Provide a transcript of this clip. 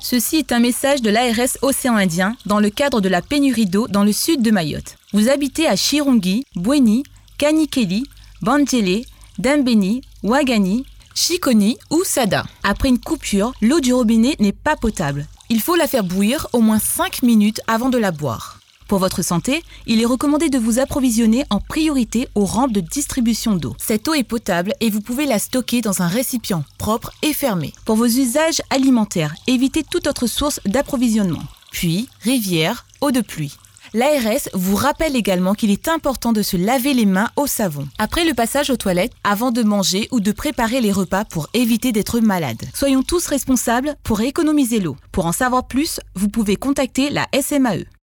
Ceci est un message de l'ARS Océan Indien dans le cadre de la pénurie d'eau dans le sud de Mayotte. Vous habitez à Chirungi, Bweni, Kanikeli, Bandjele, Dambeni, Ouagani, Chikoni ou Sada. Après une coupure, l'eau du robinet n'est pas potable. Il faut la faire bouillir au moins 5 minutes avant de la boire. Pour votre santé, il est recommandé de vous approvisionner en priorité aux rampes de distribution d'eau. Cette eau est potable et vous pouvez la stocker dans un récipient propre et fermé. Pour vos usages alimentaires, évitez toute autre source d'approvisionnement. Puits, rivières, eau de pluie. L'ARS vous rappelle également qu'il est important de se laver les mains au savon après le passage aux toilettes, avant de manger ou de préparer les repas pour éviter d'être malade. Soyons tous responsables pour économiser l'eau. Pour en savoir plus, vous pouvez contacter la SMAE.